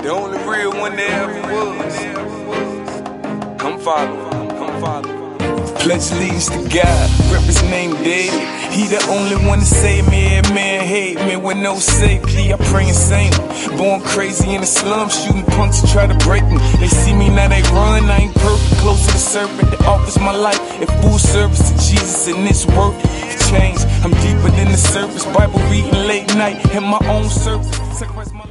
The only real one there ever was. Come follow, come follow. Pledge allegiance to God, rep his name David. He the only one to save me. Every man hate me with no safety. I pray insane. Born crazy in the slums, shooting punks to try to break me. They see me now, they run. I ain't perfect, close to the serpent that offers my life in full service to Jesus, and it's worth it. Change. I'm deeper than the surface. Bible reading late night in my own service. Sacrifice my life.